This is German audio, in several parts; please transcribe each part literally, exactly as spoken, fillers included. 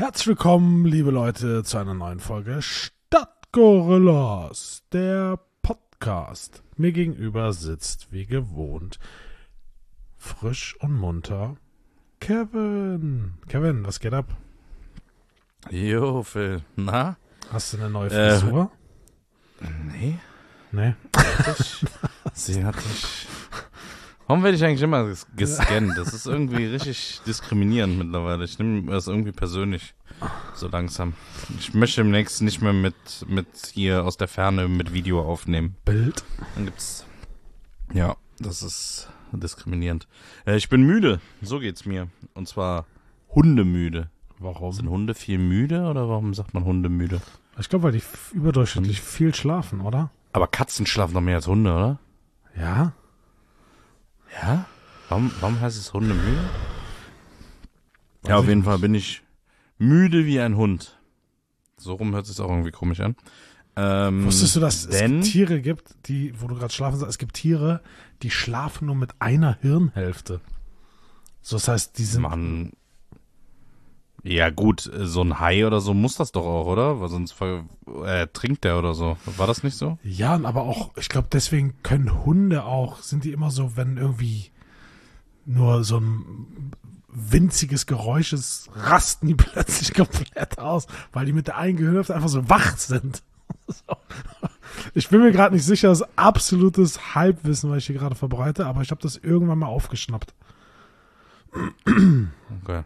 Herzlich willkommen, liebe Leute, zu einer neuen Folge Stadtgorillas, der Podcast. Mir gegenüber sitzt, wie gewohnt, frisch und munter Kevin. Kevin, was geht ab? Jo, Phil. Na? Hast du eine neue Frisur? Äh, nee. Nee? Hatte ich, sie hatte ich... Warum werde ich eigentlich immer gescannt? Das ist irgendwie richtig diskriminierend mittlerweile. Ich nehme das irgendwie persönlich so langsam. Ich möchte demnächst nicht mehr mit, mit hier aus der Ferne mit Video aufnehmen. Bild? Dann gibt's... Ja, das ist diskriminierend. Äh, ich bin müde. So geht's mir. Und zwar hundemüde. Warum? Sind Hunde viel müde oder warum sagt man hundemüde? Ich glaube, weil die f- überdurchschnittlich hm. viel schlafen, oder? Aber Katzen schlafen noch mehr als Hunde, oder? Ja. Ja? Warum, warum heißt es Hunde müde? Weiß ja, auf jeden nicht. Fall bin ich müde wie ein Hund. So rum hört es sich auch irgendwie komisch an. Ähm, Wusstest du, dass denn, es Tiere gibt, die, wo du gerade schlafen sagst, es gibt Tiere, die schlafen nur mit einer Hirnhälfte. So, das heißt, die sind... Machen, ja gut, so ein Hai oder so muss das doch auch, oder? Weil sonst ver, äh, trinkt der oder so. War das nicht so? Ja, aber auch, ich glaube, deswegen können Hunde auch, sind die immer so, wenn irgendwie nur so ein winziges Geräusch ist, rasten die plötzlich komplett aus, weil die mit der einen Gehirnhälfte einfach so wach sind. So. Ich bin mir gerade nicht sicher, das ist absolutes Halbwissen, was ich hier gerade verbreite, aber ich habe das irgendwann mal aufgeschnappt. Okay.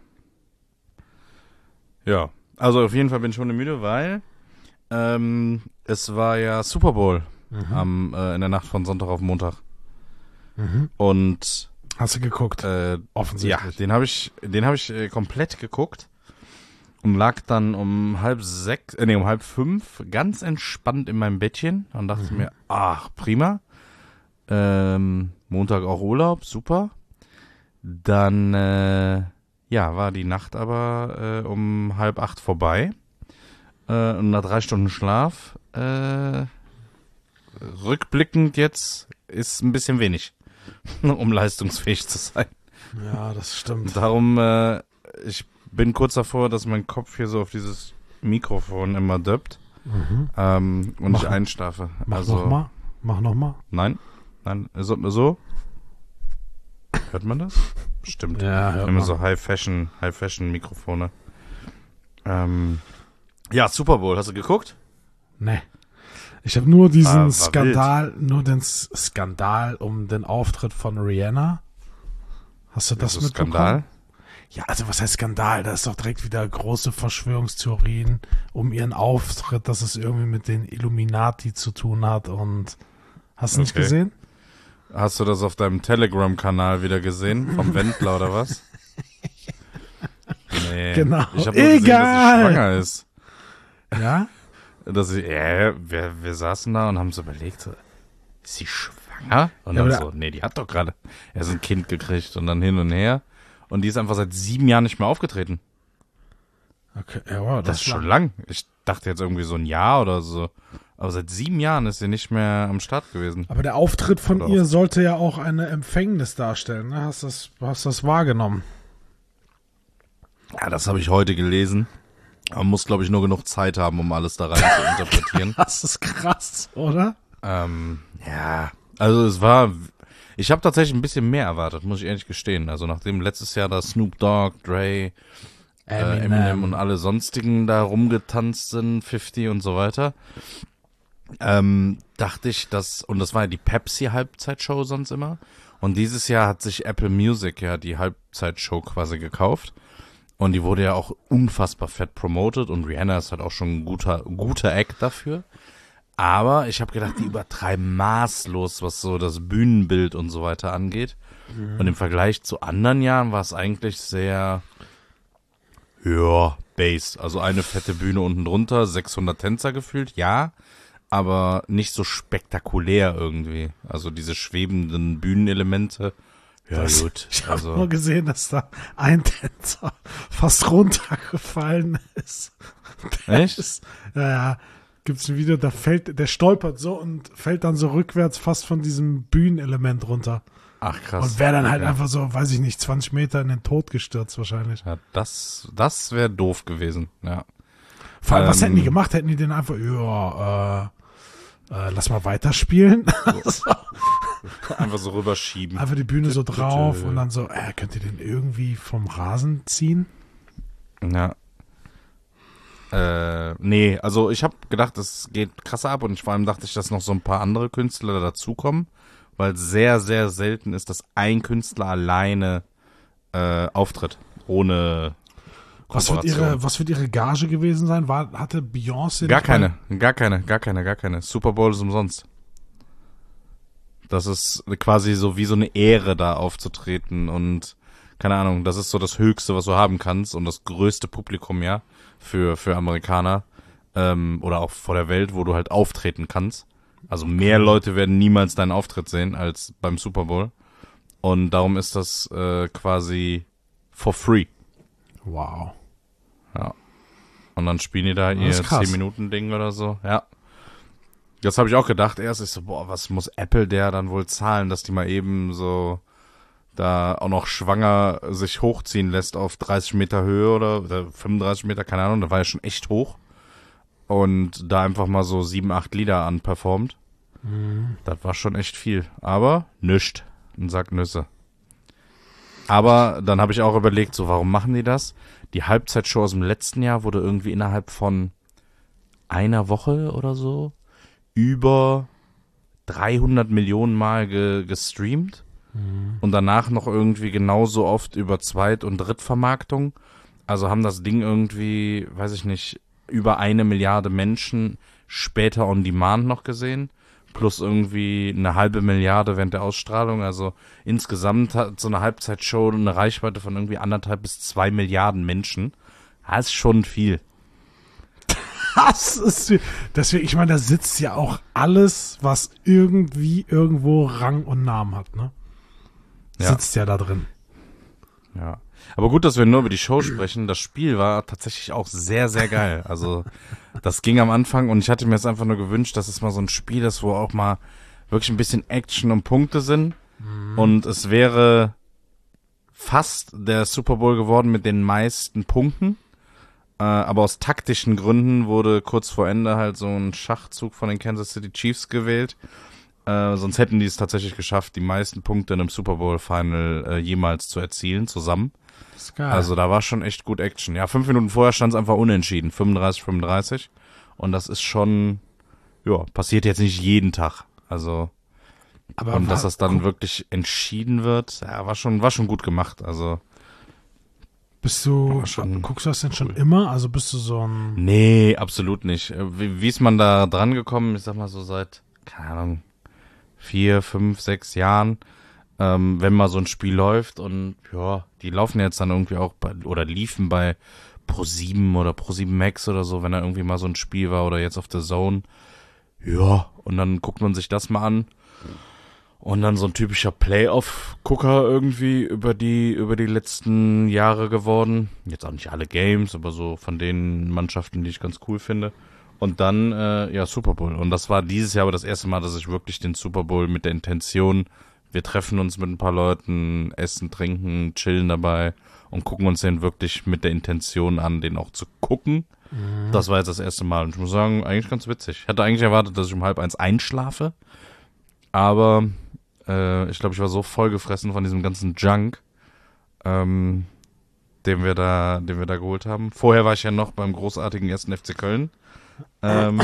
Ja, also auf jeden Fall bin ich schon müde, weil ähm, es war ja Super Bowl mhm. am, äh, in der Nacht von Sonntag auf Montag. Mhm. Und hast du geguckt? Äh, Offensichtlich. Ja, den habe ich, den habe ich äh, komplett geguckt und lag dann um halb sechs, äh, nee, um halb fünf ganz entspannt in meinem Bettchen und dachte mhm. mir, ach, prima. Ähm, Montag auch Urlaub, super. Dann, äh, ja, war die Nacht aber äh, um halb acht vorbei. Äh, und nach drei Stunden Schlaf, äh, rückblickend jetzt, ist ein bisschen wenig, um leistungsfähig zu sein. Ja, das stimmt. Darum, äh, ich bin kurz davor, dass mein Kopf hier so auf dieses Mikrofon immer döppt mhm. ähm, und mach, ich einschlafe. Mach also, nochmal. Mach nochmal. Nein, nein, so, so. Hört man das? Stimmt. Ja, hört Immer man. so High-Fashion, High-Fashion-Mikrofone. Ähm, ja, Super Bowl, hast du geguckt? Nee. Ich habe nur diesen ah, Skandal, wild. nur den S- Skandal um den Auftritt von Rihanna. Hast du das, das mitbekommen? Skandal? Ja, also was heißt Skandal? Da ist doch direkt wieder große Verschwörungstheorien um ihren Auftritt, dass es irgendwie mit den Illuminati zu tun hat und hast du okay. nicht gesehen? Hast du das auf deinem Telegram-Kanal wieder gesehen? Vom Wendler oder was? Nee. Genau. Ich habe nur gesehen, dass sie schwanger ist. Ja? Dass ich, äh, wir, wir saßen da und haben so überlegt, so, ist sie schwanger? Und ja, dann so, nee, die hat doch gerade erst ein Kind gekriegt und dann hin und her. Und die ist einfach seit sieben Jahren nicht mehr aufgetreten. Okay, ja, wow, das, das ist schon lang. Ich dachte jetzt irgendwie so ein Jahr oder so. Aber seit sieben Jahren ist sie nicht mehr am Start gewesen. Aber der Auftritt von oder ihr auf. sollte ja auch eine Empfängnis darstellen, ne? Hast du das, hast das wahrgenommen? Ja, das habe ich heute gelesen. Man muss, glaube ich, nur genug Zeit haben, um alles da rein zu interpretieren. Das ist krass, oder? Ähm, ja, also es war, ich habe tatsächlich ein bisschen mehr erwartet, muss ich ehrlich gestehen. Also nachdem letztes Jahr da Snoop Dogg, Dre, Eminem, äh, Eminem und alle sonstigen da rumgetanzt sind, fifty und so weiter, ähm, dachte ich, dass, und das war ja die Pepsi-Halbzeitshow sonst immer, und dieses Jahr hat sich Apple Music ja die Halbzeitshow quasi gekauft. Und die wurde ja auch unfassbar fett promoted und Rihanna ist halt auch schon ein guter, guter Act dafür. Aber ich habe gedacht, die übertreiben maßlos, was so das Bühnenbild und so weiter angeht. Mhm. Und im Vergleich zu anderen Jahren war es eigentlich sehr, ja, based. Also eine fette Bühne unten drunter, sechshundert Tänzer gefühlt, ja. Aber nicht so spektakulär irgendwie. Also diese schwebenden Bühnenelemente. Ja, das, gut. Ich habe also. nur gesehen, dass da ein Tänzer fast runtergefallen ist. Der Echt? Ist, ja, ja. Gibt es ein Video, da fällt, der stolpert so und fällt dann so rückwärts fast von diesem Bühnenelement runter. Ach krass. Und wäre dann halt okay. einfach so, weiß ich nicht, zwanzig Meter in den Tod gestürzt wahrscheinlich. Ja, das, das wäre doof gewesen, ja. Vor allem, ähm, was hätten die gemacht? Hätten die den einfach, ja, äh, äh, lass mal weiterspielen? so. Einfach so rüberschieben. Einfach die Bühne so drauf und dann so, äh, könnt ihr den irgendwie vom Rasen ziehen? Ja. Äh, nee, also ich habe gedacht, es geht krasser ab und vor allem dachte ich, dass noch so ein paar andere Künstler dazukommen, weil sehr, sehr selten ist, dass ein Künstler alleine äh, auftritt, ohne Was wird, ihre, was wird ihre Gage gewesen sein? War, hatte Beyoncé... Gar keine, gar keine, gar keine, gar keine. Super Bowl ist umsonst. Das ist quasi so wie so eine Ehre, da aufzutreten und keine Ahnung, das ist so das Höchste, was du haben kannst und das größte Publikum, ja, für, für Amerikaner ähm, oder auch vor der Welt, wo du halt auftreten kannst. Also mehr Leute werden niemals deinen Auftritt sehen als beim Super Bowl und darum ist das äh, quasi for free. Wow. Ja. Und dann spielen die da ihr Das ist krass. zehn Minuten Ding oder so, ja. Das habe ich auch gedacht erst. Ich so, boah, was muss Apple der dann wohl zahlen, dass die mal eben so da auch noch schwanger sich hochziehen lässt auf dreißig Meter Höhe oder, oder fünfunddreißig Meter, keine Ahnung, da war ja schon echt hoch. Und da einfach mal so sieben, acht Lieder anperformt. Mhm. Das war schon echt viel. Aber nischt. Ein Sack Nüsse. Aber dann habe ich auch überlegt, so, warum machen die das? Die Halbzeitshow aus dem letzten Jahr wurde irgendwie innerhalb von einer Woche oder so über dreihundert Millionen Mal ge- gestreamt mhm. und danach noch irgendwie genauso oft über Zweit- und Drittvermarktung. Also haben das Ding irgendwie, weiß ich nicht, über eine Milliarde Menschen später on demand noch gesehen, plus irgendwie eine halbe Milliarde während der Ausstrahlung. Also insgesamt hat so eine Halbzeitshow eine Reichweite von irgendwie anderthalb bis zwei Milliarden Menschen. Das ist schon viel. Das ist, deswegen, ich meine, da sitzt ja auch alles, was irgendwie irgendwo Rang und Namen hat, ne? Ja. Sitzt ja da drin. Ja. Aber gut, dass wir nur über die Show sprechen. Das Spiel war tatsächlich auch sehr, sehr geil. Also, das ging am Anfang und ich hatte mir jetzt einfach nur gewünscht, dass es mal so ein Spiel ist, wo auch mal wirklich ein bisschen Action und Punkte sind. Mhm. Und es wäre fast der Super Bowl geworden mit den meisten Punkten. Äh, aber aus taktischen Gründen wurde kurz vor Ende halt so ein Schachzug von den Kansas City Chiefs gewählt. Äh, sonst hätten die es tatsächlich geschafft, die meisten Punkte in einem Super Bowl Final äh, jemals zu erzielen, zusammen. Das ist geil. Also da war schon echt gut Action. Ja, fünf Minuten vorher stand es einfach unentschieden, fünfunddreißig fünfunddreißig. Und das ist schon, ja, passiert jetzt nicht jeden Tag. Also, aber und war, dass das dann guck, wirklich entschieden wird, ja, war schon, war schon gut gemacht. Also, bist du, schon guckst du das denn cool. schon immer? Also bist du so ein... Nee, absolut nicht. Wie, wie ist man da dran gekommen? Ich sag mal so seit, keine Ahnung, vier, fünf, sechs Jahren, ähm, wenn mal so ein Spiel läuft und ja, die laufen jetzt dann irgendwie auch bei, oder liefen bei Pro sieben oder Pro sieben Max oder so, wenn da irgendwie mal so ein Spiel war oder jetzt auf der Zone. Ja, und dann guckt man sich das mal an. Und dann so ein typischer Playoff-Gucker irgendwie über die über die letzten Jahre geworden. Jetzt auch nicht alle Games, aber so von den Mannschaften, die ich ganz cool finde. Und dann, äh, ja, Super Bowl. Und das war dieses Jahr aber das erste Mal, dass ich wirklich den Super Bowl mit der Intention, wir treffen uns mit ein paar Leuten, essen, trinken, chillen dabei und gucken uns den wirklich mit der Intention an, den auch zu gucken. Mhm. Das war jetzt das erste Mal. Und ich muss sagen, eigentlich ganz witzig. Ich hatte eigentlich erwartet, dass ich um halb eins einschlafe. Aber äh, ich glaube, ich war so vollgefressen von diesem ganzen Junk, ähm, den wir da, den wir da geholt haben. Vorher war ich ja noch beim großartigen ersten F C Köln ähm,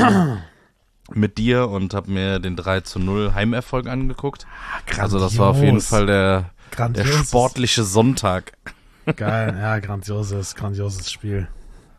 mit dir und habe mir den drei zu null Heimerfolg angeguckt. Grandios. Also das war auf jeden Fall der, der sportliche Sonntag. Geil, ja, grandioses, grandioses Spiel.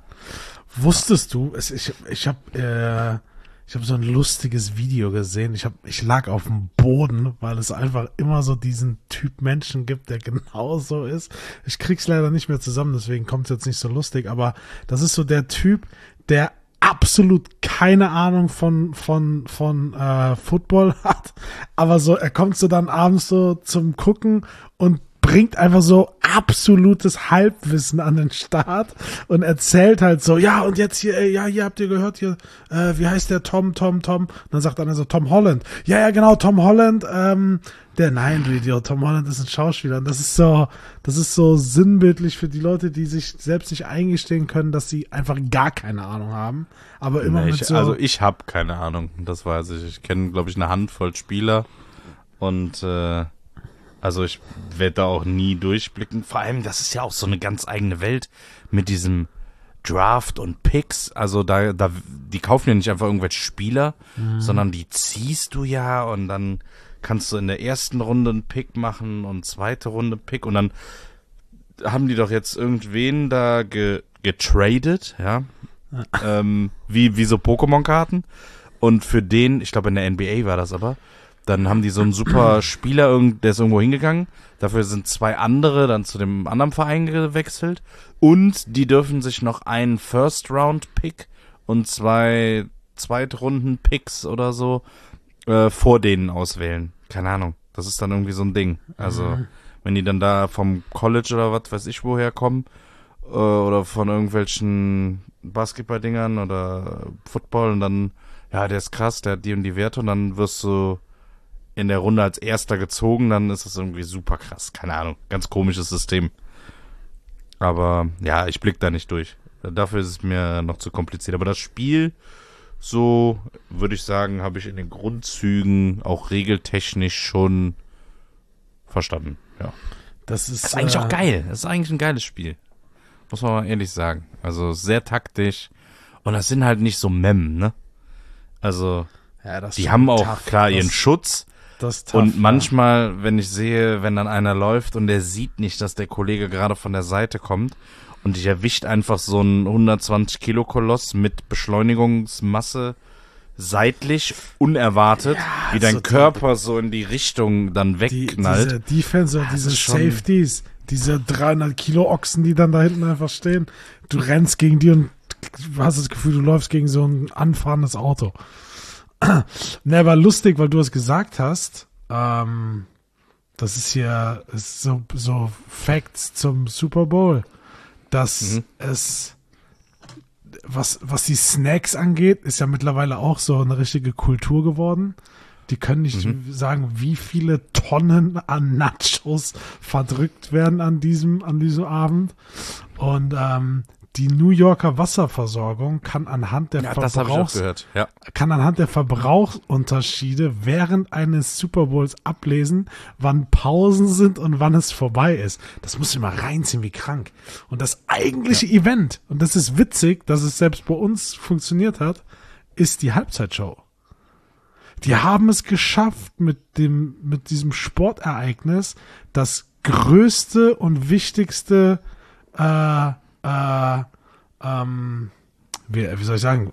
Wusstest du, es, ich, ich habe äh, ich habe so ein lustiges Video gesehen. Ich hab, ich lag auf dem Boden, weil es einfach immer so diesen Typ Menschen gibt, der genauso ist. Ich krieg's leider nicht mehr zusammen, deswegen kommt's jetzt nicht so lustig. Aber das ist so der Typ, der absolut keine Ahnung von von von äh, Football hat. Aber so, er kommt so dann abends so zum Gucken und bringt einfach so absolutes Halbwissen an den Start und erzählt halt so, ja, und jetzt hier, ey, ja, hier habt ihr gehört, hier, äh, wie heißt der Tom, Tom, Tom? Und dann sagt einer so, Tom Holland. Ja, ja, genau, Tom Holland, ähm, der, nein, du Idiot, Tom Holland ist ein Schauspieler. Und das ist so, das ist so sinnbildlich für die Leute, die sich selbst nicht eingestehen können, dass sie einfach gar keine Ahnung haben. Aber immer nee, mit ich, so. Also ich habe keine Ahnung, das weiß ich. Ich kenne, glaube ich, eine Handvoll Spieler und äh, also ich werde da auch nie durchblicken. Vor allem, das ist ja auch so eine ganz eigene Welt mit diesem Draft und Picks. Also da, da, die kaufen ja nicht einfach irgendwelche Spieler, mhm. sondern die ziehst du ja und dann kannst du in der ersten Runde einen Pick machen und zweite Runde Pick und dann haben die doch jetzt irgendwen da ge, getradet, ja, ähm, wie, wie so Pokémon-Karten und für den, ich glaube in der N B A war das aber, dann haben die so einen super Spieler, der ist irgendwo hingegangen, dafür sind zwei andere dann zu dem anderen Verein gewechselt und die dürfen sich noch einen First-Round-Pick und zwei Zweitrunden-Picks oder so äh, vor denen auswählen. Keine Ahnung, das ist dann irgendwie so ein Ding. Also, mhm. wenn die dann da vom College oder was weiß ich woher kommen äh, oder von irgendwelchen Basketball-Dingern oder Football und dann, ja, der ist krass, der hat die und die Werte und dann wirst du in der Runde als Erster gezogen, dann ist das irgendwie super krass. Keine Ahnung, ganz komisches System. Aber ja, ich blick da nicht durch. Dafür ist es mir noch zu kompliziert. Aber das Spiel, so würde ich sagen, habe ich in den Grundzügen auch regeltechnisch schon verstanden. Ja. Das ist, das ist eigentlich äh, auch geil. Das ist eigentlich ein geiles Spiel. Muss man mal ehrlich sagen. Also sehr taktisch. Und das sind halt nicht so Mem, ne? Also, ja, das die haben auch tough. klar das, ihren Schutz. Das tough, und manchmal, ja. wenn ich sehe, wenn dann einer läuft und der sieht nicht, dass der Kollege gerade von der Seite kommt und dich erwischt einfach so ein hundertzwanzig Kilo Koloss mit Beschleunigungsmasse seitlich, unerwartet, ja, wie dein so Körper so in die Richtung dann wegknallt. Die, diese Defense und diese Safeties, diese dreihundert Kilo Ochsen, die dann da hinten einfach stehen. Du rennst gegen die und hast das Gefühl, du läufst gegen so ein anfahrendes Auto. Ne, war lustig, weil du es gesagt hast. Ähm, das ist hier ist so, so Facts zum Super Bowl, dass mhm. es was, was die Snacks angeht, ist ja mittlerweile auch so eine richtige Kultur geworden. Die können nicht mhm. sagen, wie viele Tonnen an Nachos verdrückt werden an diesem, an diesem Abend. Und ähm, die New Yorker Wasserversorgung kann anhand der ja, das hab ich auch gehört. Ja. kann anhand der Verbrauchsunterschiede während eines Super Bowls ablesen, wann Pausen sind und wann es vorbei ist. Das muss ich mal reinziehen, wie krank. Und das eigentliche ja. Event, und das ist witzig, dass es selbst bei uns funktioniert hat, ist die Halbzeitshow. Die haben es geschafft, mit dem, mit diesem Sportereignis das größte und wichtigste äh, Äh, ähm, wie, wie soll ich sagen,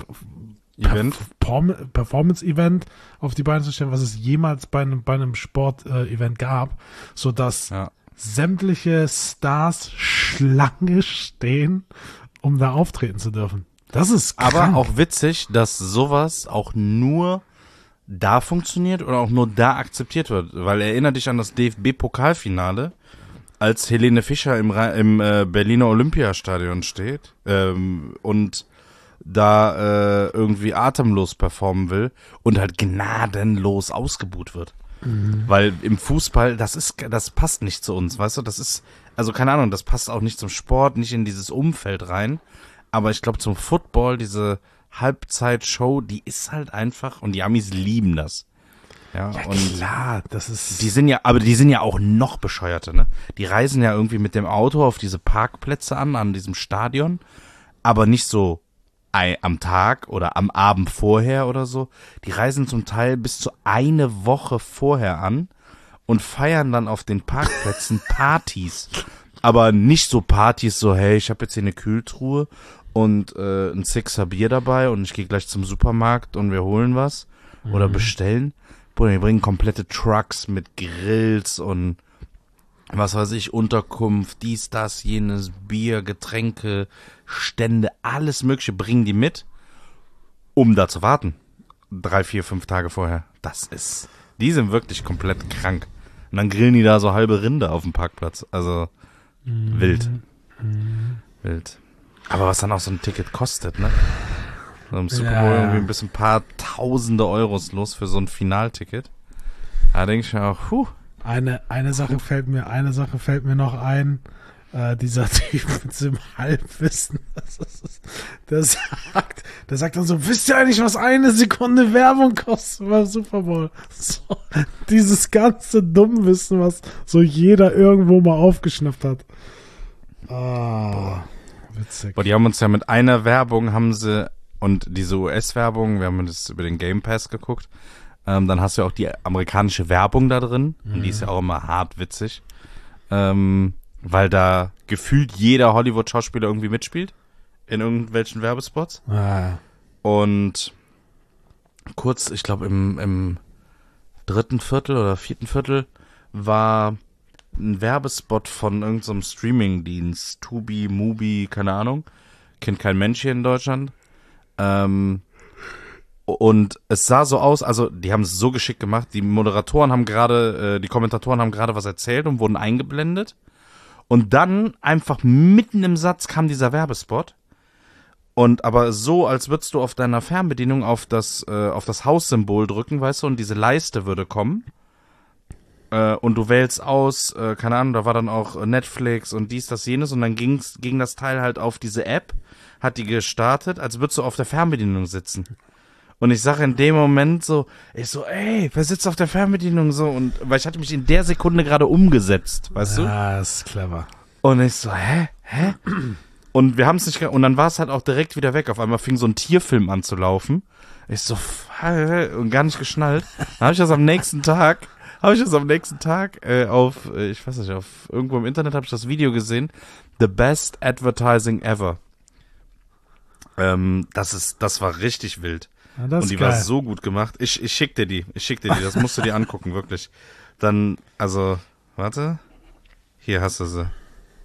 Event? Perform- Performance-Event auf die Beine zu stellen, was es jemals bei einem, bei einem Sport-Event gab, sodass ja. sämtliche Stars Schlange stehen, um da auftreten zu dürfen. Das ist krank. Aber auch witzig, dass sowas auch nur da funktioniert oder auch nur da akzeptiert wird, weil erinnere dich an das D F B-Pokalfinale, als Helene Fischer im, im äh, Berliner Olympiastadion steht ähm, und da äh, irgendwie atemlos performen will und halt gnadenlos ausgebuht wird. Mhm. Weil im Fußball, das ist, das passt nicht zu uns, weißt du, das ist, also keine Ahnung, das passt auch nicht zum Sport, nicht in dieses Umfeld rein, aber ich glaube zum Football, diese Halbzeitshow, die ist halt einfach, und die Amis lieben das. Ja, ja und klar, das ist. Die sind ja, aber die sind ja auch noch bescheuerter, ne? Die reisen ja irgendwie mit dem Auto auf diese Parkplätze an, an diesem Stadion, aber nicht so ein, am Tag oder am Abend vorher oder so. Die reisen zum Teil bis zu eine Woche vorher an und feiern dann auf den Parkplätzen Partys. Aber nicht so Partys, so, hey, ich habe jetzt hier eine Kühltruhe und äh, ein Sixer Bier dabei und ich gehe gleich zum Supermarkt und wir holen was mhm. oder bestellen. Die bringen komplette Trucks mit Grills und was weiß ich, Unterkunft, dies, das, jenes, Bier, Getränke, Stände, alles Mögliche bringen die mit, um da zu warten. Drei, vier, fünf Tage vorher. Das ist, die sind wirklich komplett krank. Und dann grillen die da so halbe Rinder auf dem Parkplatz. Also Mhm. wild. Mhm. Wild. Aber was dann auch so ein Ticket kostet, ne? So im Super Bowl Ja. irgendwie ein bisschen ein paar tausende Euros los für so ein Finalticket. Da denke ich mir auch, puh. Eine, eine Sache fällt mir, eine Sache fällt mir noch ein. Äh, dieser Typ mit dem Halbwissen, das ist, der sagt, der sagt dann so, wisst ihr eigentlich, was eine Sekunde Werbung kostet beim Super Bowl? So, dieses ganze Dummwissen, was so jeder irgendwo mal aufgeschnappt hat. Ah, witzig. Boah, die haben uns ja mit einer Werbung, haben sie, und diese U S-Werbung, wir haben das über den Game Pass geguckt, ähm, dann hast du ja auch die amerikanische Werbung da drin, Mhm. und die ist ja auch immer hart witzig, ähm, weil da gefühlt jeder Hollywood-Schauspieler irgendwie mitspielt, in irgendwelchen Werbespots. Ah, Und kurz, ich glaube im, im dritten Viertel oder vierten Viertel war ein Werbespot von irgendeinem Streaming-Dienst, Tubi, Mubi, keine Ahnung, kennt kein Mensch hier in Deutschland. Ähm, und es sah so aus, also die haben es so geschickt gemacht, die Moderatoren haben gerade, äh, die Kommentatoren haben gerade was erzählt und wurden eingeblendet. Und dann einfach mitten im Satz kam dieser Werbespot. Und aber so, als würdest du auf deiner Fernbedienung auf das, äh, auf das Haussymbol drücken, weißt du, und diese Leiste würde kommen. Äh, und du wählst aus, äh, keine Ahnung, da war dann auch Netflix und dies, das, jenes. Und dann ging's, ging das Teil halt auf diese App, hat die gestartet, als würdest du auf der Fernbedienung sitzen. Und ich sage in dem Moment so, ich so, ey, wer sitzt auf der Fernbedienung so? Und weil ich hatte mich in der Sekunde gerade umgesetzt, weißt du? ja, das ist clever. Und ich so, hä? Hä? Und wir haben es nicht ge- und dann war es halt auch direkt wieder weg. Auf einmal fing so ein Tierfilm an zu laufen. Ich so, f- und gar nicht geschnallt. Dann habe ich das am nächsten Tag, habe ich das am nächsten Tag äh, auf, äh, ich weiß nicht, auf irgendwo im Internet habe ich das Video gesehen. The best advertising ever. Ähm, das ist, das war richtig wild. Ja, das Und die ist war geil. so gut gemacht. Ich, ich schick dir die. Ich schick dir die. Das musst du dir angucken, wirklich. Dann, also, warte. Hier hast du sie.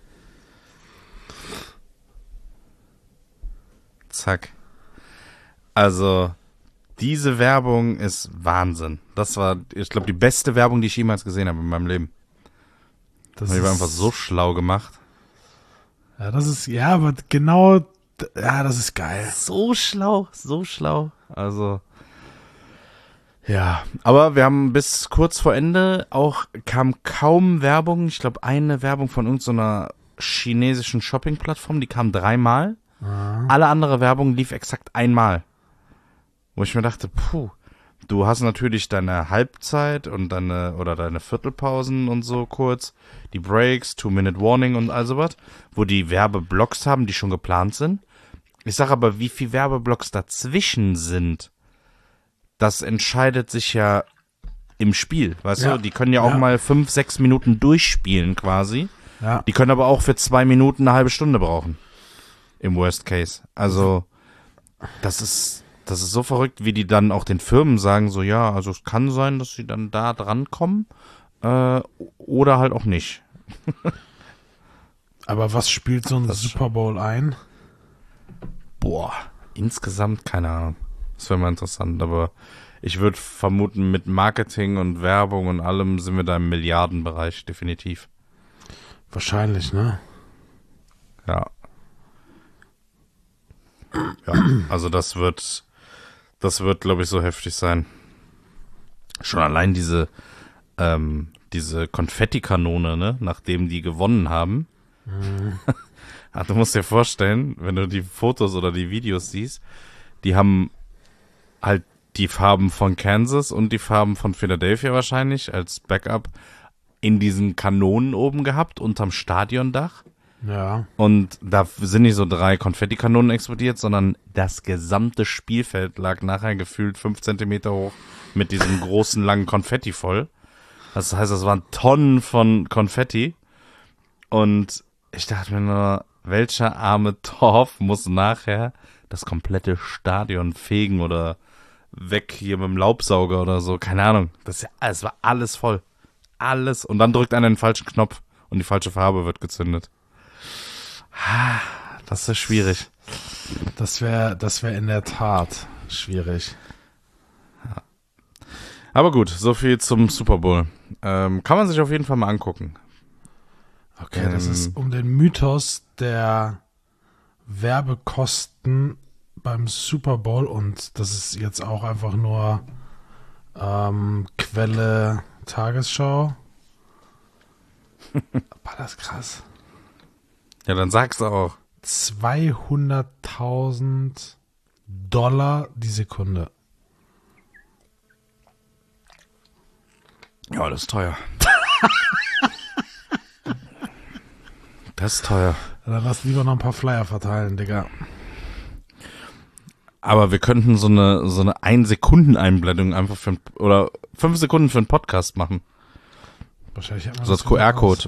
Zack. Also, diese Werbung ist Wahnsinn. Das war, ich glaube, die beste Werbung, die ich jemals gesehen habe in meinem Leben. Das Und die war ist- einfach so schlau gemacht. Ja, das ist, ja, aber genau, d- ja, das ist geil. So schlau, so schlau. Also, ja. Aber wir haben bis kurz vor Ende auch, kam kaum Werbung. Ich glaube, eine Werbung von irgendeiner chinesischen Shopping-Plattform, die kam dreimal. Alle andere Werbung lief exakt einmal. Wo ich mir dachte, puh, du hast natürlich deine Halbzeit und deine, oder deine Viertelpausen und so kurz, die Breaks, Two-Minute-Warning und all sowas, wo die Werbeblocks haben, die schon geplant sind. Ich sag aber, wie viel Werbeblocks dazwischen sind, das entscheidet sich ja im Spiel, weißt Ja. du? Die können ja auch Ja. mal fünf, sechs Minuten durchspielen quasi. Ja, Die können aber auch für zwei Minuten eine halbe Stunde brauchen. Im Worst Case. Also, das ist, das ist so verrückt, wie die dann auch den Firmen sagen, so, ja, also es kann sein, dass sie dann da dran kommen, äh, oder halt auch nicht. aber was spielt so ein Das ist Super Bowl ein? Boah, insgesamt, keine Ahnung. Das wäre mal interessant, aber ich würde vermuten, mit Marketing und Werbung und allem sind wir da im Milliardenbereich, definitiv. Wahrscheinlich, ne? Ja. Ja, also das wird, das wird, glaube ich, so heftig sein. Schon allein diese, ähm, diese Konfettikanone, ne, nachdem die gewonnen haben. Ach, du musst dir vorstellen, wenn du die Fotos oder die Videos siehst, die haben halt die Farben von Kansas und die Farben von Philadelphia wahrscheinlich als Backup in diesen Kanonen oben gehabt, unterm Stadiondach. Ja. Und da sind nicht so drei Konfettikanonen explodiert, sondern das gesamte Spielfeld lag nachher gefühlt fünf Zentimeter hoch mit diesem großen, langen Konfetti voll. Das heißt, das waren Tonnen von Konfetti. Und ich dachte mir nur, welcher arme Torf muss nachher das komplette Stadion fegen oder weg hier mit dem Laubsauger oder so. Keine Ahnung. Das ist ja, es war alles voll. Alles. Und dann drückt einer den falschen Knopf und die falsche Farbe wird gezündet. Das ist schwierig. Das wäre das wär in der Tat schwierig. Aber gut, so viel zum Super Bowl. Ähm, kann man sich auf jeden Fall mal angucken. Okay, ähm, das ist um den Mythos der Werbekosten beim Super Bowl und das ist jetzt auch einfach nur ähm, Quelle Tagesschau. War das krass? Ja, dann sag's auch. zweihunderttausend Dollar die Sekunde. Ja, das ist teuer. Das ist teuer. Dann lass lieber noch ein paar Flyer verteilen, Digga. Aber wir könnten so eine so eine ein-Sekunden-Einblendung einfach für ein, oder fünf Sekunden für einen Podcast machen. Wahrscheinlich hat man so als Q R-Code.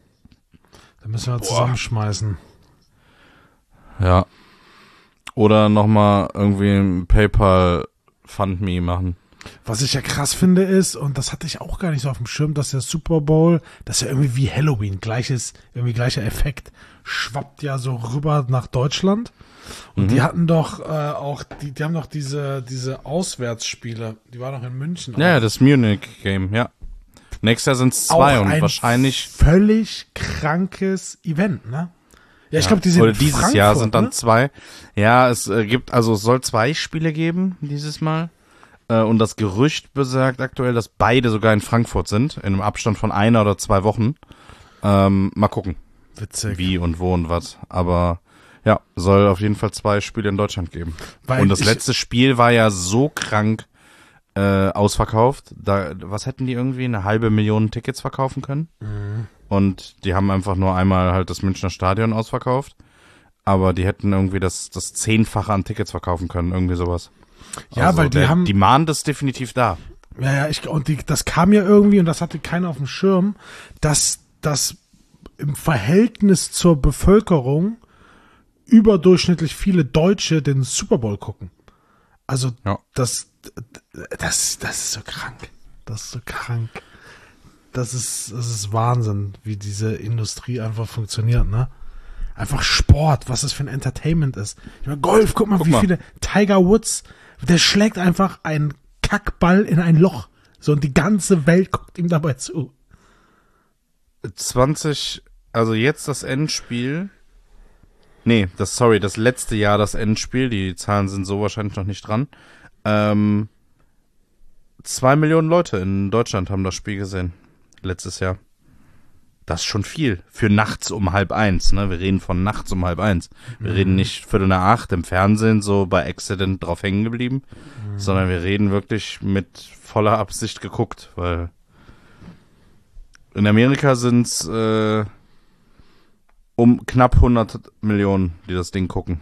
Da müssen wir Boah. zusammenschmeißen. Ja. Oder nochmal irgendwie ein PayPal-Fund-Me machen. Was ich ja krass finde ist, und das hatte ich auch gar nicht so auf dem Schirm, dass der Super Bowl, das ist ja irgendwie wie Halloween, gleiches, irgendwie gleicher Effekt, schwappt ja so rüber nach Deutschland. Und mhm. die hatten doch äh, auch, die, die haben doch diese, diese Auswärtsspiele, die waren doch in München. Ja, auch. Das Munich-Game, ja. Nächstes Jahr sind es zwei auch und ein wahrscheinlich. Völlig krankes Event, ne? Ja, ich ja. glaube, die sind Oder dieses Frankfurt, Jahr sind dann ne? zwei. Ja, es äh, gibt, also es soll zwei Spiele geben dieses Mal. Äh, und das Gerücht besagt aktuell, dass beide sogar in Frankfurt sind, in einem Abstand von einer oder zwei Wochen. Ähm, mal gucken. Witzig. Wie und wo und was. Aber ja, soll auf jeden Fall zwei Spiele in Deutschland geben. Weil und das ich, letzte Spiel war ja so krank äh, ausverkauft. Da, was hätten die irgendwie? Eine halbe Million Tickets verkaufen können? Mhm. Und die haben einfach nur einmal halt das Münchner Stadion ausverkauft. Aber die hätten irgendwie das, das Zehnfache an Tickets verkaufen können. Irgendwie sowas. Ja, also weil die der haben... Demand ist definitiv da. Ja, ja, ich, und die, das kam ja irgendwie, und das hatte keiner auf dem Schirm, dass das im Verhältnis zur Bevölkerung überdurchschnittlich viele Deutsche den Super Bowl gucken. Also ja. das, das, das ist so krank. Das ist so krank. Das ist, das ist Wahnsinn, wie diese Industrie einfach funktioniert, ne? Einfach Sport, was das für ein Entertainment ist. Ich meine, Golf, guck mal, guck wie mal. viele Tiger Woods, der schlägt einfach einen Kackball in ein Loch. So, und die ganze Welt guckt ihm dabei zu. zwanzig, also jetzt das Endspiel. Nee, das, sorry, das letzte Jahr das Endspiel. Die Zahlen sind so wahrscheinlich noch nicht dran. Ähm, zwei Millionen Leute in Deutschland haben das Spiel gesehen. Letztes Jahr. Das ist schon viel. Für nachts um halb eins, ne? Wir reden von nachts um halb eins. Wir mhm. reden nicht Viertel nach acht im Fernsehen so bei Accident drauf hängen geblieben, mhm. sondern wir reden wirklich mit voller Absicht geguckt, weil in Amerika sind es äh, um knapp hundert Millionen, die das Ding gucken.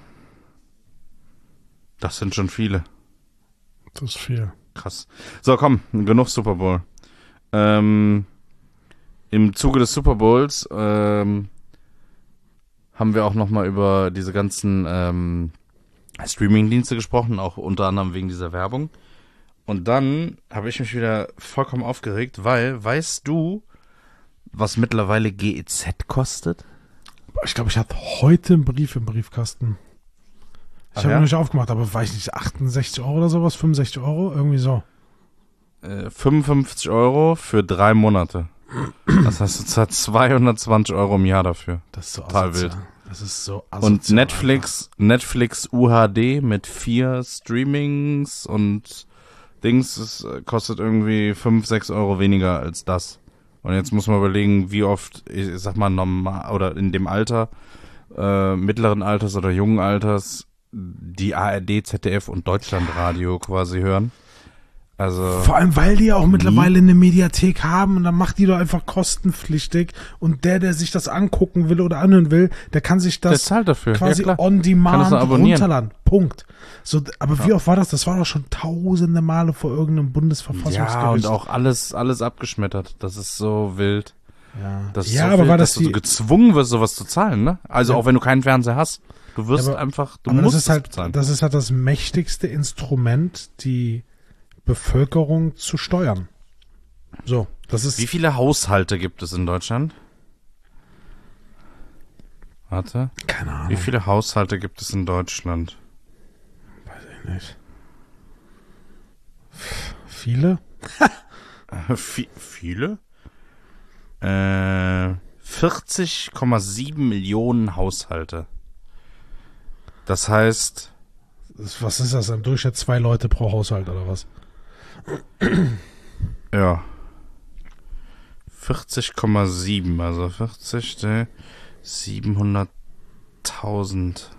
Das sind schon viele. Das ist viel. Krass. So, komm, genug Super Bowl. Ähm, im Zuge des Super Bowls ähm, haben wir auch nochmal über diese ganzen ähm, Streaming-Dienste gesprochen, auch unter anderem wegen dieser Werbung. Und dann habe ich mich wieder vollkommen aufgeregt, weil, weißt du, was mittlerweile G E Z kostet? Ich glaube, ich hatte heute einen Brief im Briefkasten. Ich habe ja? ihn nicht aufgemacht, aber weiß ich nicht, achtundsechzig Euro oder sowas, fünfundsechzig Euro, irgendwie so. Äh, fünfundfünfzig Euro für drei Monate. Das heißt, du zahlst zweihundertzwanzig Euro im Jahr dafür. Das ist so total asozial. wild. Das ist so asozial. Und Netflix, einfach. Netflix U H D mit vier Streamings und Dings, es kostet irgendwie fünf, sechs Euro weniger als das. Und jetzt muss man überlegen, wie oft, ich sag mal, normal oder in dem Alter, äh, mittleren Alters oder jungen Alters, die A R D, Z D F und Deutschlandradio quasi hören. Also vor allem, weil die ja auch nie. mittlerweile eine Mediathek haben und dann macht die doch einfach kostenpflichtig und der, der sich das angucken will oder anhören will, der kann sich das der zahlt dafür. quasi ja, on demand runterladen. Punkt. So, aber ja. wie oft war das? Das war doch schon tausende Male vor irgendeinem Bundesverfassungsgericht. Ja, und auch alles, alles abgeschmettert. Das ist so wild. Ja, das ist ja so aber wild, war das dass die, du gezwungen wirst, sowas zu zahlen, ne? Also ja. auch wenn du keinen Fernseher hast. Du wirst ja, aber, einfach, du aber musst das ist halt, bezahlen. Das ist halt das mächtigste Instrument, die Bevölkerung zu steuern. So, das ist. Wie viele Haushalte gibt es in Deutschland? Warte. Keine Ahnung. Wie viele Haushalte gibt es in Deutschland? Weiß ich nicht. Viele? v- viele? Äh, vierzig Komma sieben Millionen Haushalte. Das heißt... Was ist das? Im Durchschnitt zwei Leute pro Haushalt oder was? Ja. vierzig Komma sieben, also vierzig, ne, siebenhunderttausend.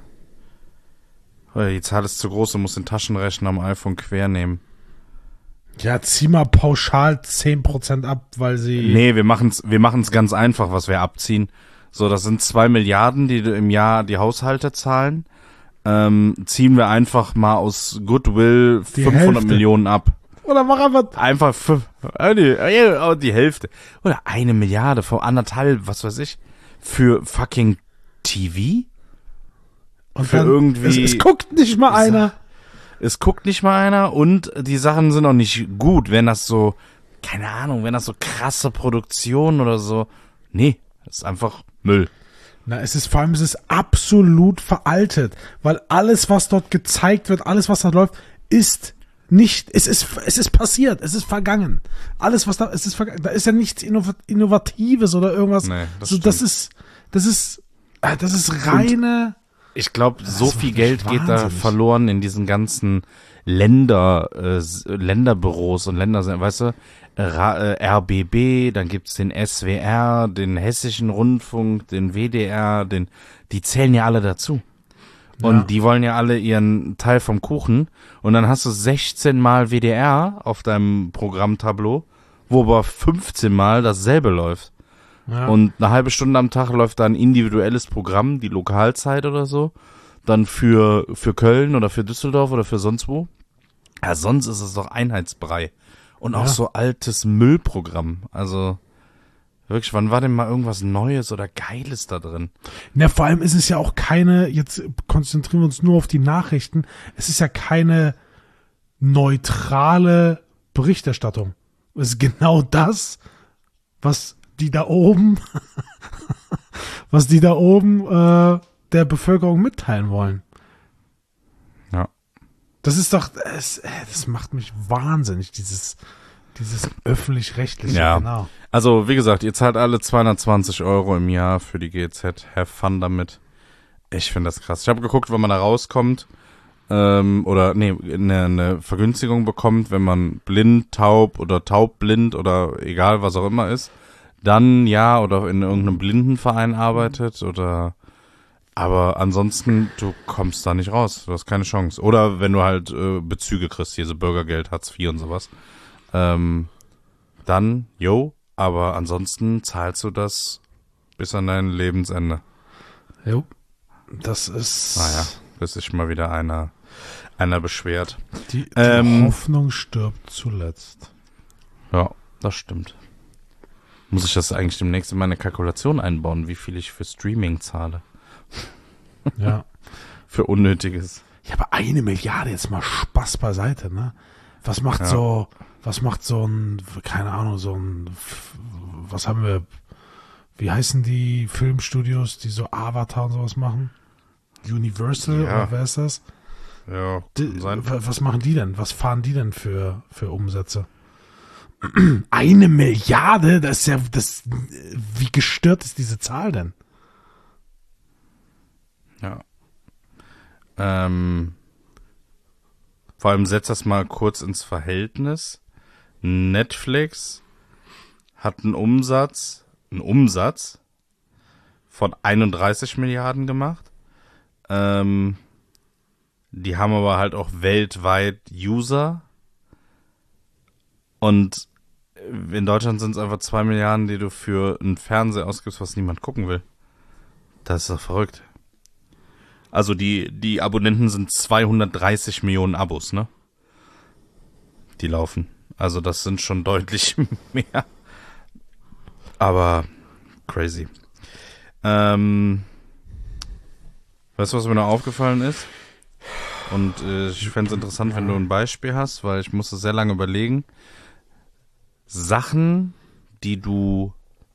Oh, die Zahl ist zu groß, du musst den Taschenrechner am iPhone quer nehmen. Ja, zieh mal pauschal zehn Prozent ab, weil sie... Nee, wir machen's, wir machen's ganz einfach, was wir abziehen. So, das sind zwei Milliarden, die im Jahr die Haushalte zahlen. Ähm, ziehen wir einfach mal aus Goodwill Die fünfhundert Hälfte. Millionen ab. Oder mach einfach... Einfach fünf, äh, die, äh, die Hälfte. Oder eine Milliarde von anderthalb, was weiß ich, für fucking T V? Und für dann, irgendwie- Es, es guckt nicht mal einer. Es guckt nicht mal einer und die Sachen sind auch nicht gut, wenn das so, keine Ahnung, wenn das so krasse Produktion oder so. Nee, das ist einfach Müll. Na, es ist vor allem, es ist absolut veraltet, weil alles, was dort gezeigt wird, alles, was da läuft, ist nicht, es ist, es ist passiert, es ist vergangen. Alles, was da, es ist vergangen, da ist ja nichts Innov- Innovatives oder irgendwas. Nee, das so, das ist, das ist, äh, das ist reine, Ich glaube, so Das viel macht Geld mich geht da wahnsinnig. verloren in diesen ganzen Länder, äh, S- Länderbüros und Länder, weißt du, Ra äh, R B B, dann gibt's den S W R, den Hessischen Rundfunk, den W D R, den, die zählen ja alle dazu. Und Ja. die wollen ja alle ihren Teil vom Kuchen. Und dann hast du sechzehn Mal W D R auf deinem Programmtableau, wo aber fünfzehn Mal dasselbe läuft. ja. Und eine halbe Stunde am Tag läuft da ein individuelles Programm, die Lokalzeit oder so. Dann für, für Köln oder für Düsseldorf oder für sonst wo. Ja, sonst ist es doch Einheitsbrei. Und auch Ja. so altes Müllprogramm. Also, wirklich, wann war denn mal irgendwas Neues oder Geiles da drin? Na, vor allem ist es ja auch keine, jetzt konzentrieren wir uns nur auf die Nachrichten, es ist ja keine neutrale Berichterstattung. Es ist genau das, was die da oben, was die da oben äh, der Bevölkerung mitteilen wollen. Ja. Das ist doch, das, äh, das macht mich wahnsinnig, dieses, dieses öffentlich-rechtliche. Ja. Genau. Also, wie gesagt, ihr zahlt alle zweihundertzwanzig Euro im Jahr für die G E Z. Have fun damit. Ich finde das krass. Ich habe geguckt, wenn man da rauskommt, ähm, oder, nee, eine, eine Vergünstigung bekommt, wenn man blind, taub oder taubblind oder egal, was auch immer ist. Dann ja, oder in irgendeinem Blindenverein arbeitet oder, aber ansonsten, du kommst da nicht raus. Du hast keine Chance. Oder wenn du halt äh, Bezüge kriegst, hier so Bürgergeld, Hartz vier und sowas. Ähm, dann, yo, aber ansonsten zahlst du das bis an dein Lebensende. Jo. Das ist, Naja, bis sich mal wieder einer, einer beschwert. die, die Ähm, Hoffnung stirbt zuletzt. Ja, das stimmt. Muss ich das eigentlich demnächst in meine Kalkulation einbauen, wie viel ich für Streaming zahle? Ja. Für Unnötiges. Ja, aber eine Milliarde, jetzt mal Spaß beiseite, ne? Was macht Ja. so, was macht so ein, keine Ahnung, so ein, was haben wir, wie heißen die Filmstudios, die so Avatar und sowas machen? Universal, Ja. oder wer ist das? Ja, Die, kann sein. wa- was machen die denn? Was fahren die denn für, für Umsätze? Eine Milliarde? Das ist ja, das, wie gestört ist diese Zahl denn? Ja. Ähm, vor allem setzt das mal kurz ins Verhältnis. Netflix hat einen Umsatz, einen Umsatz von einunddreißig Milliarden gemacht. Ähm, die haben aber halt auch weltweit User. Und in Deutschland sind es einfach zwei Milliarden, die du für einen Fernseher ausgibst, was niemand gucken will. Das ist doch verrückt. Also die, die Abonnenten sind zweihundertdreißig Millionen Abos, ne? Die laufen. Also das sind schon deutlich mehr. Aber crazy. Ähm, weißt du, was mir noch aufgefallen ist? Und äh, ich fände es interessant, wenn du ein Beispiel hast, weil ich musste sehr lange überlegen. Sachen, die du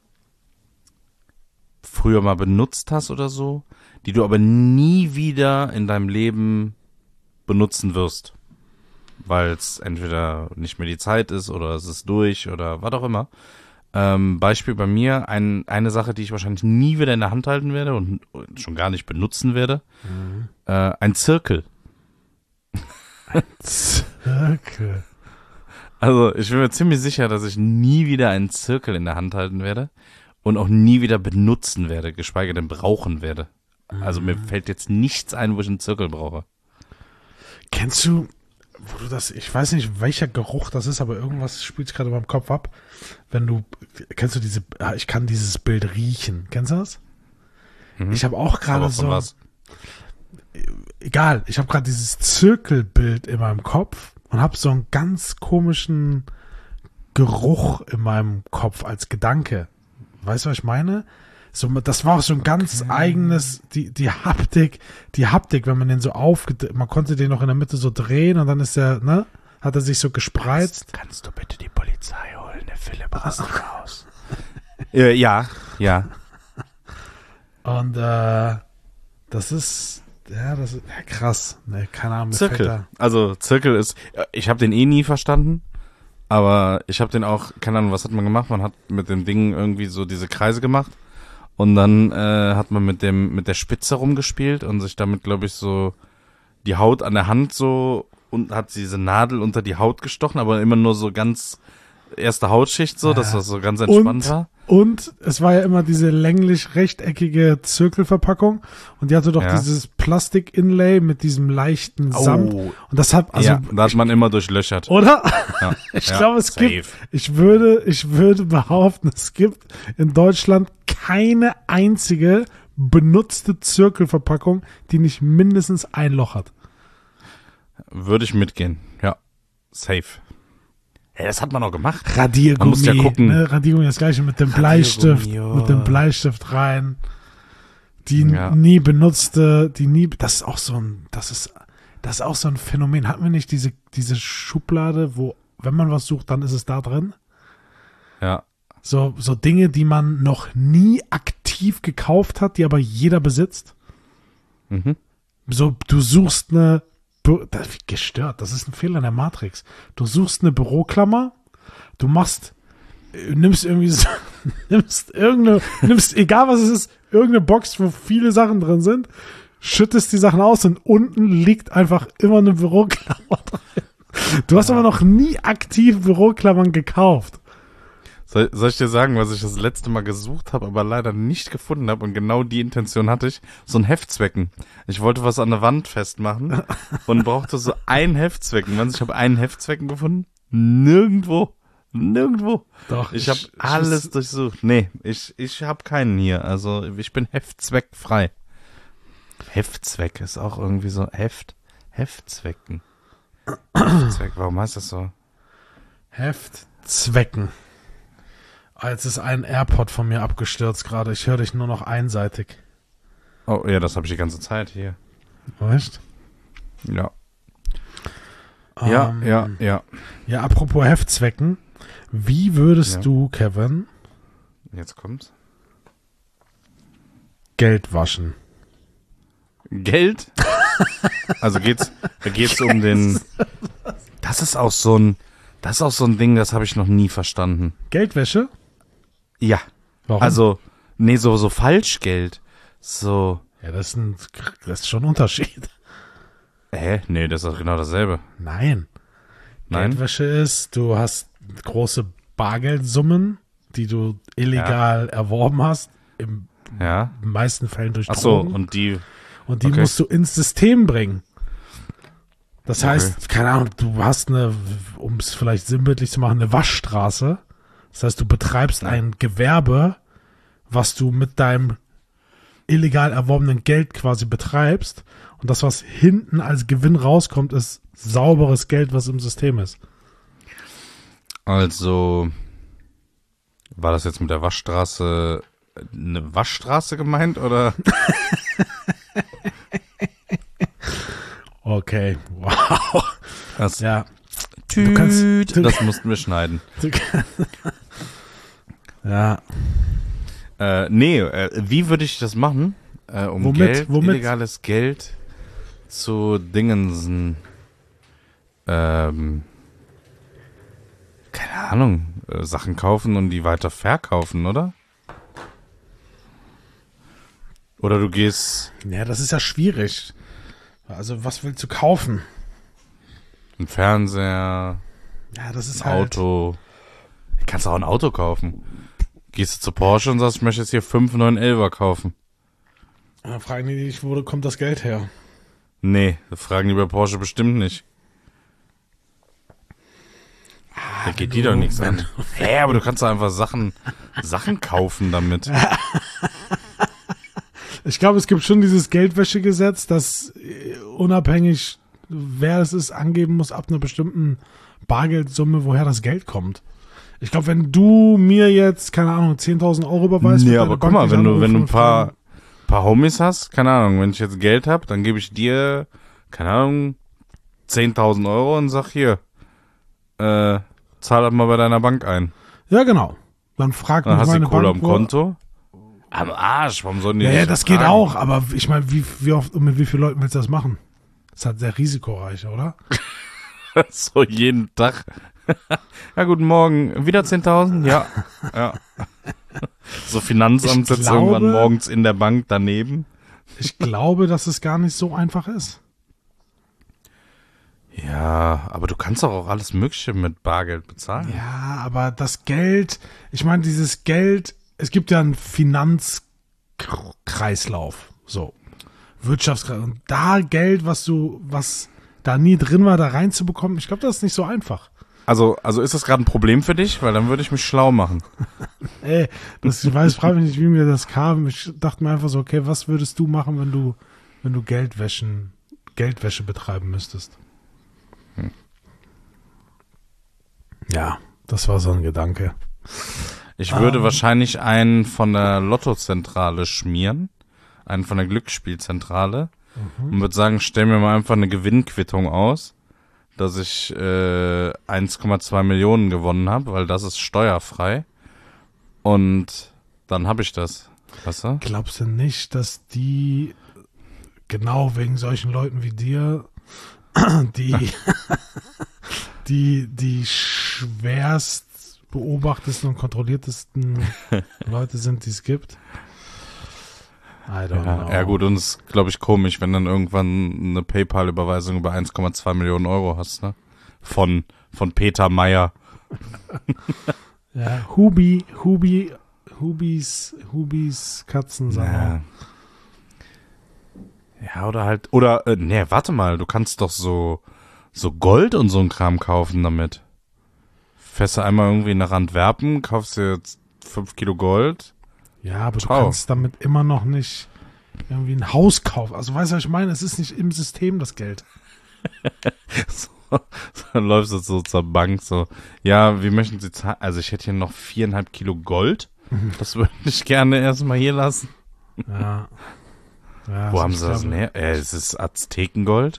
früher mal benutzt hast oder so, die du aber nie wieder in deinem Leben benutzen wirst. Weil es entweder nicht mehr die Zeit ist oder es ist durch oder was auch immer. Ähm, Beispiel bei mir, ein, eine Sache, die ich wahrscheinlich nie wieder in der Hand halten werde und schon gar nicht benutzen werde. Mhm. Äh, ein Zirkel. Ein Zirkel. Also ich bin mir ziemlich sicher, dass ich nie wieder einen Zirkel in der Hand halten werde und auch nie wieder benutzen werde, geschweige denn brauchen werde. Mhm. Also mir fällt jetzt nichts ein, wo ich einen Zirkel brauche. Kennst du, wo du das, ich weiß nicht, welcher Geruch das ist, aber irgendwas spielt gerade in meinem Kopf ab. Wenn du, kennst du diese, ich kann dieses Bild riechen. Kennst du das? Mhm. Ich habe auch gerade so, was? Egal, ich habe gerade dieses Zirkelbild in meinem Kopf und habe so einen ganz komischen Geruch in meinem Kopf als Gedanke. Weißt du, was ich meine? So, das war auch so ein ganz okay. eigenes, die, die Haptik, die Haptik, wenn man den so aufgedreht, man konnte den noch in der Mitte so drehen und dann ist der, ne, hat er sich so gespreizt. Kannst, kannst du bitte die Polizei holen, der Philipp rastet raus. äh, ja, ja. Und, äh, das ist, ja, das ist ja, krass. Ne, keine Ahnung. Zirkel. Also, Zirkel ist, ich habe den eh nie verstanden. Aber ich habe den auch, keine Ahnung, was hat man gemacht? Man hat mit dem Ding irgendwie so diese Kreise gemacht. Und dann äh, hat man mit dem mit der Spitze rumgespielt und sich damit, glaube ich, so die Haut an der Hand so und hat diese Nadel unter die Haut gestochen, aber immer nur so ganz erste Hautschicht so, ja. Dass das so ganz entspannt und, war. Und es war ja immer diese länglich rechteckige Zirkelverpackung und die hatte doch ja. dieses Plastik-Inlay mit diesem leichten Samt. Oh. Und das hat, also. Ja, da hat man immer durchlöchert. Oder? Ja. Ich ja, glaube, es safe. gibt, ich würde, ich würde behaupten, es gibt in Deutschland keine einzige benutzte Zirkelverpackung, die nicht mindestens ein Loch hat. Würde ich mitgehen, ja. Safe. Hey, das hat man auch gemacht. Radiergummi, man muss ja gucken. Ne? Radiergummi das gleiche mit dem Bleistift, oh. mit dem Bleistift rein. Die ja. nie benutzte, die nie, das ist auch so ein, das ist, das ist auch so ein Phänomen. Hatten wir nicht diese, diese Schublade, wo, wenn man was sucht, dann ist es da drin? Ja. So, so Dinge, die man noch nie aktiv gekauft hat, die aber jeder besitzt. Mhm. So, du suchst eine, das ist gestört, das ist ein Fehler in der Matrix. Du suchst eine Büroklammer, du machst, nimmst irgendwie so, nimmst irgendeine, nimmst, egal was es ist, irgendeine Box, wo viele Sachen drin sind, schüttest die Sachen aus und unten liegt einfach immer eine Büroklammer drin. Du hast ja. aber noch nie aktiv Büroklammern gekauft. Soll, soll ich dir sagen, was ich das letzte Mal gesucht habe, aber leider nicht gefunden habe und genau die Intention hatte ich? So ein Heftzwecken. Ich wollte was an der Wand festmachen und brauchte so ein Heftzwecken. Ich habe einen Heftzwecken gefunden. Nirgendwo. Nirgendwo. Doch. Ich, ich habe alles ich, durchsucht. Nee, ich, ich habe keinen hier. Also ich bin heftzweckfrei. Heftzweck ist auch irgendwie so Heft. Heftzwecken. Heftzweck, warum heißt das so? Heftzwecken. Als ist ein AirPod von mir abgestürzt gerade. Ich höre dich nur noch einseitig. Oh ja, das habe ich die ganze Zeit hier. Echt? Ja. Um, ja, ja, ja. Ja, apropos Heftzwecken. Wie würdest ja. du, Kevin, jetzt kommt's, Geld waschen? Geld? Also geht's, da geht's um den, das ist auch so ein, das ist auch so ein Ding, das habe ich noch nie verstanden. Geldwäsche? Ja. Warum? Also, nee, so, so Falschgeld. So. Ja, das ist, ein, das ist schon ein Unterschied. Hä? Nee, das ist doch genau dasselbe. Nein. Nein. Geldwäsche ist, du hast große Bargeldsummen, die du illegal ja. erworben hast. Im ja. meisten Fällen durch Ach so, Drogen. und die. Und die okay. musst du ins System bringen. Das okay. heißt, keine Ahnung, du hast eine, um es vielleicht sinnbildlich zu machen, eine Waschstraße. Das heißt, du betreibst ja. ein Gewerbe, was du mit deinem illegal erworbenen Geld quasi betreibst. Und das, was hinten als Gewinn rauskommt, ist sauberes Geld, was im System ist. Also, war das jetzt mit der Waschstraße eine Waschstraße gemeint, oder? Okay, wow. Das, ja. Tüt, du kannst, du, das mussten wir schneiden. Du ja. Äh, nee, äh, wie würde ich das machen, äh, um womit, Geld, womit? illegales Geld zu Dingensen, ähm, keine Ahnung, äh, Sachen kaufen und die weiter verkaufen, oder? Oder du gehst... Ja, das ist ja schwierig. Also, was willst du kaufen? Ein Fernseher, Ja, das ist ein halt... Auto. Du kannst auch ein Auto kaufen. Gehst du zu Porsche und sagst, ich möchte jetzt hier fünf neun elfer kaufen. Dann fragen die dich, wo kommt das Geld her? Nee, das fragen die bei Porsche bestimmt nicht. Ah, Da geht du, die doch nichts wenn, an. Hä, hey, aber du kannst doch einfach Sachen, Sachen kaufen damit. Ich glaube, es gibt schon dieses Geldwäschegesetz, das äh, unabhängig, wer es ist, angeben muss, ab einer bestimmten Bargeldsumme, woher das Geld kommt. Ich glaube, wenn du mir jetzt, keine Ahnung, zehntausend Euro überweist... Nee, wird aber deine guck Bank mal, dich wenn du, anrufen wenn du ein und paar, fragen, paar Homies hast, keine Ahnung, wenn ich jetzt Geld habe, dann gebe ich dir, keine Ahnung, zehntausend Euro und sag hier, äh, zahl das mal bei deiner Bank ein. Ja, genau. Dann fragt Dann mich hast du meine die Kohle Bank, am wo- Konto. Am Arsch, warum sollen die Ja, dich ja, das fragen? geht auch, aber ich meine, wie, wie oft und mit wie vielen Leuten willst du das machen? Das ist halt sehr risikoreich, oder? So jeden Tag. Ja, guten Morgen. Wieder zehntausend? Ja. Ja. So Finanzamt Ich sitzt glaube- irgendwann morgens in der Bank daneben. Ich glaube, dass es gar nicht so einfach ist. Ja, aber du kannst doch auch alles Mögliche mit Bargeld bezahlen. Ja, aber das Geld, ich meine, dieses Geld, es gibt ja einen Finanzkreislauf, so, Wirtschaftskreislauf. Und da Geld, was du, was da nie drin war, da reinzubekommen, ich glaube, das ist nicht so einfach. Also, also ist das gerade ein Problem für dich? Weil dann würde ich mich schlau machen. Ey, das, ich weiß, frage mich nicht, wie mir das kam. Ich dachte mir einfach so, okay, was würdest du machen, wenn du, wenn du Geldwäschen, Geldwäsche betreiben müsstest? Hm. Ja, das war so ein Gedanke. Ich würde Ähm. wahrscheinlich einen von der Lottozentrale schmieren, einen von der Glücksspielzentrale und würde sagen, stell mir mal einfach eine Gewinnquittung aus, dass ich äh, eins Komma zwei Millionen gewonnen habe, weil das ist steuerfrei. Und dann habe ich das. Weißt du? Glaubst du nicht, dass die genau wegen solchen Leuten wie dir die die die schwerst beobachtesten und kontrolliertesten Leute sind, die es gibt? I don't Ja, know. ja gut, und es ist, glaube ich, komisch, wenn dann irgendwann eine PayPal-Überweisung über eins Komma zwei Millionen Euro hast, ne? Von, von Peter Meyer. Ja, Hubi, Hubi, Hubis, Hubis Katzensalon. Ja. Ja, oder halt, oder, äh, nee, warte mal, du kannst doch so, so Gold und so ein Kram kaufen damit. Fährst du einmal irgendwie nach Antwerpen, kaufst dir jetzt fünf Kilo Gold. Ja, aber Ciao. du kannst damit immer noch nicht irgendwie ein Haus kaufen. Also weißt du, was ich meine? Es ist nicht im System das Geld. So, dann läufst du so zur Bank, so, ja, wie möchten Sie zahlen? Also ich hätte hier noch viereinhalb Kilo Gold. Das würde ich gerne erstmal hier lassen. Ja. Ja, Wo also haben ich sie das glaube, denn her? Äh, es ist Aztekengold.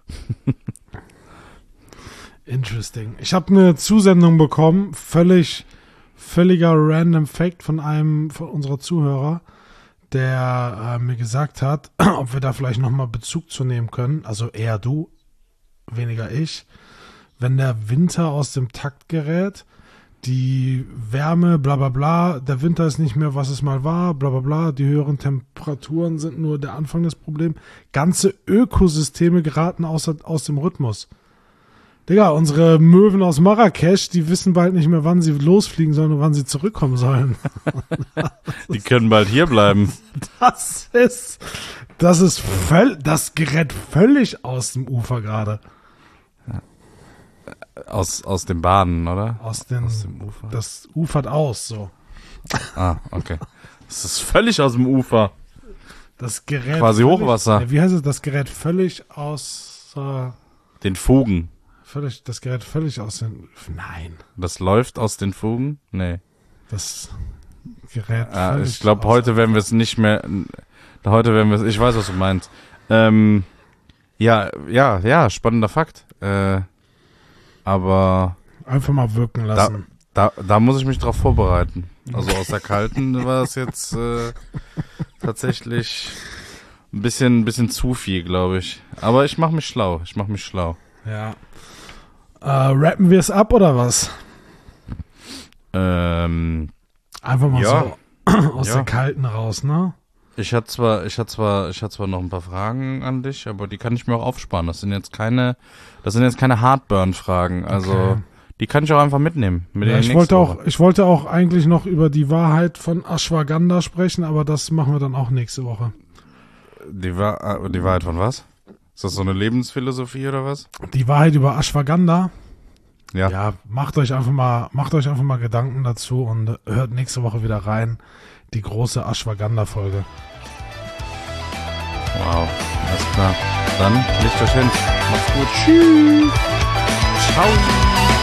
Interesting. Ich habe eine Zusendung bekommen, völlig, völliger random Fact von einem von unserer Zuhörer, der äh, mir gesagt hat, ob wir da vielleicht nochmal Bezug zu nehmen können. Also eher du, weniger ich. Wenn der Winter aus dem Takt gerät, die Wärme, bla bla bla, der Winter ist nicht mehr, was es mal war, bla bla bla, die höheren Temperaturen sind nur der Anfang des Problems. Ganze Ökosysteme geraten aus, aus dem Rhythmus. Digga, unsere Möwen aus Marrakesch, die wissen bald nicht mehr, wann sie losfliegen sollen und wann sie zurückkommen sollen. Die können bald hier bleiben. Das ist, das ist völ, das gerät völlig aus dem Ufer gerade. Aus, aus dem Baden, oder? Aus, den, Aus dem Ufer. Das ufert aus, so. Ah, okay. Das ist völlig aus dem Ufer. Das gerät Quasi völlig, Hochwasser. Ja, wie heißt es? Das gerät völlig aus, äh, Den Fugen. völlig, das gerät völlig aus den, nein, Das läuft aus den Fugen? Nee. das gerät Ah, völlig ich glaube, aus- heute werden wir es nicht mehr. Heute werden wir es. Ich weiß, was du meinst. Ähm, ja, ja, ja, spannender Fakt. Äh, aber Einfach mal wirken lassen. da, da muss ich mich drauf vorbereiten. Also aus der Kalten war es jetzt äh, tatsächlich ein bisschen, ein bisschen zu viel, glaube ich. Aber ich mache mich schlau. Ich mache mich schlau. Ja. Äh, rappen wir es ab oder was? Ähm, Einfach mal ja. so aus Ja. der Kalten raus, ne? Ich hatte zwar, ich hatte zwar, ich hatte zwar noch ein paar Fragen an dich, aber die kann ich mir auch aufsparen. Das sind jetzt keine, das sind jetzt keine Heartburn-Fragen. Also Okay. die kann ich auch einfach mitnehmen. Mit Ja, der ich nächsten wollte auch, Woche. ich wollte auch eigentlich noch über die Wahrheit von Ashwagandha sprechen, aber das machen wir dann auch nächste Woche. Die, Wa äh, die Wahrheit von was? Ist das so eine Lebensphilosophie oder was? Die Wahrheit über Ashwagandha. Ja. Ja, macht euch einfach mal, macht euch einfach mal Gedanken dazu und hört nächste Woche wieder rein. Die große Ashwagandha-Folge. Wow, alles klar. Dann legt euch hin. Macht's gut. Tschüss. Ciao.